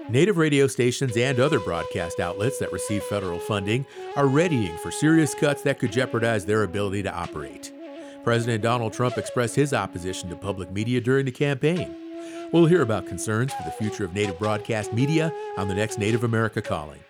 Native radio stations and other broadcast outlets that receive federal funding are readying for serious cuts that could jeopardize their ability to operate. President Donald Trump expressed his opposition to public media during the campaign. We'll hear about concerns for the future of Native broadcast media on the next Native America Calling.